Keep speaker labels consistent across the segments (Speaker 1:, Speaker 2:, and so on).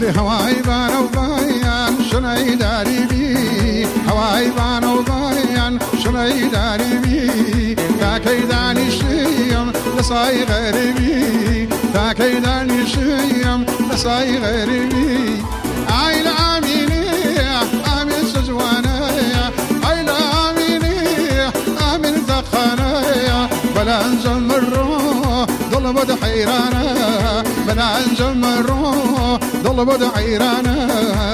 Speaker 1: هري هواي بان وبايان شناي داري بي هواي بان وبايان شناي داري بي كاكيداني شيم لصاي غريبي كاكيداني شيم لصاي غريبي عيل عاميني عامل سجوانا عيل عاميني عامل دخانا بلا نجمرو ضل بد حيرانا بلا نجمرو ضل بد حيرانا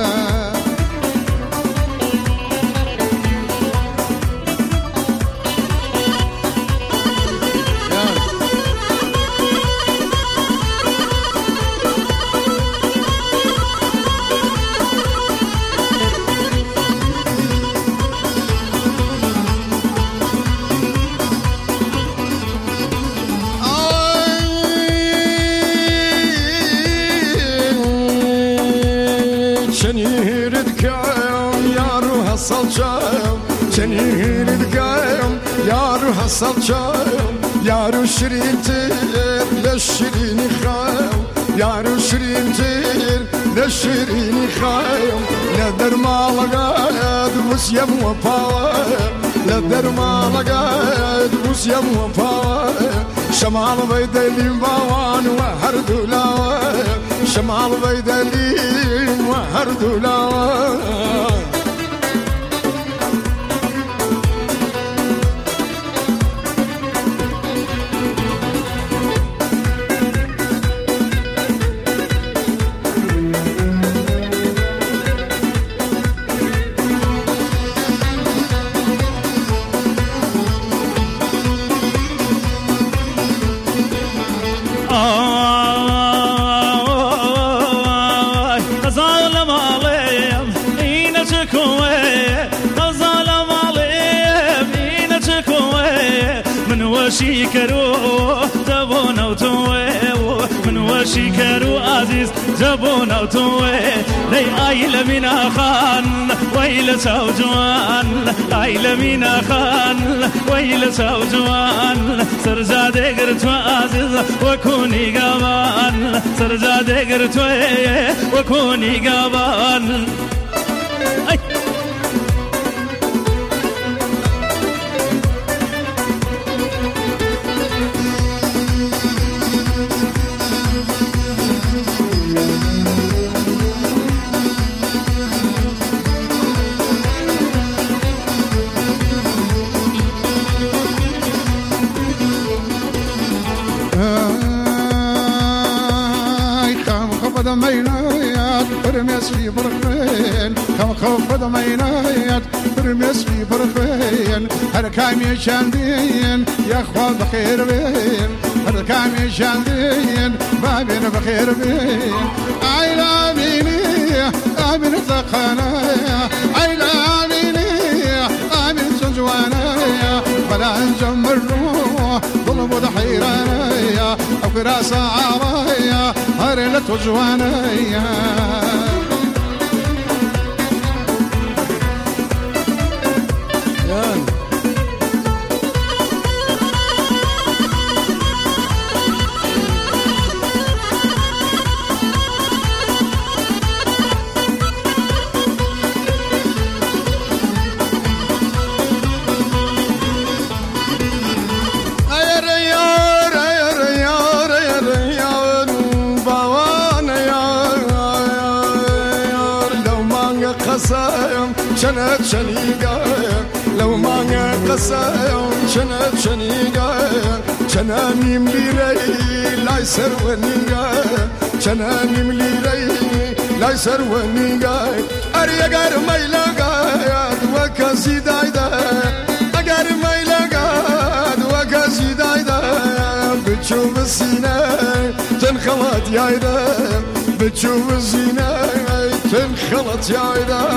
Speaker 2: يارو شرينتير للشريني خايم يارو شرينتير للشريني خايم لدر ما لقايد وسيم وفايم لدر ما لقايد وسيم وفايم شمال بيدلي باوان وهردولايم شمال بيدلي وهردولايم
Speaker 3: شيكرو زبون وتوه من وشيكرو عزيز زبون وتوه لي عيل من خان ويل سوجوان عيل من خان ويل سوجوان سرزاد قرت عزيز وكوني قبان سرزاد قرت وكوني قبان
Speaker 1: دمينايات برميس في برخين كم خوف دمينايات برميس في برخين هركامي شاندين يا اخوة بخير بين هركامي شاندين بابين بخير بين عيل عاميني عامل ثقانايا عيل عاميني عامل سنجوانايا بلا نجمرو ظلم ضحيرانايا او كراسة عرايا هرلت وجوانايا شنت شنيقايا لو ما قصايا شنت شنيقايا شناني مليري لا يسر ونيقايا شناني مليري لا يسر ونيقايا أريقار ميلاقايا وكاسي دايدا أقار ميلاقايا وكاسي دايدا بتشوف السينة تنخلط يايدا بتشوف الزينة تنخلط يايدا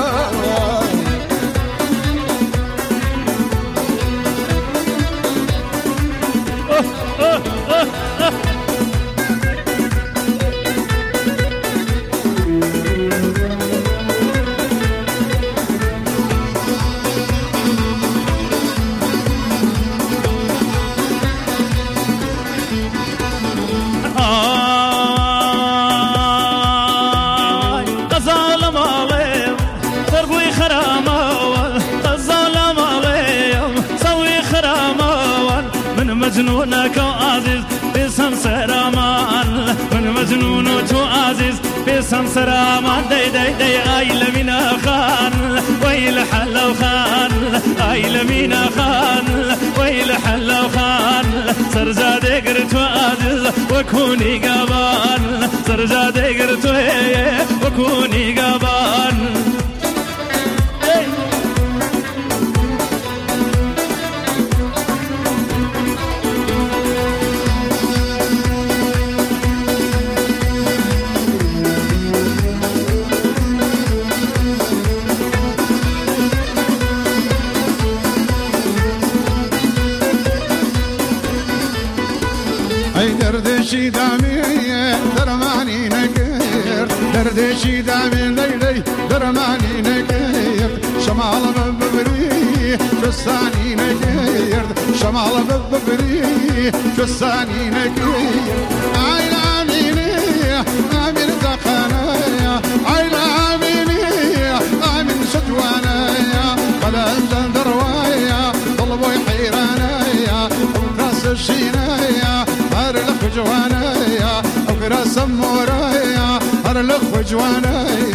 Speaker 3: مجنونك وعزيز بسم سرامان من مجنونك وعزيز بسم سرامان دي دي دي آيل من خان ويل حلو خان آيل من خان ويل حلو خان سرزاد قرت وعزيز وكوني قبان سرزاد قرت وكوني قبان
Speaker 2: دردشي دامي درماني نكير دردشي دامي ليلي درماني نكير شمال ببري فستاني نكير شمال ببري فستاني نكير عين عميني عمين دقنايا عين عميني عمين شدوانايا قلب دروايا طلبوا حيرانايا وكاس الشينايا هر لخ جوانايا او كرا سمورايا هر لخ جوانايا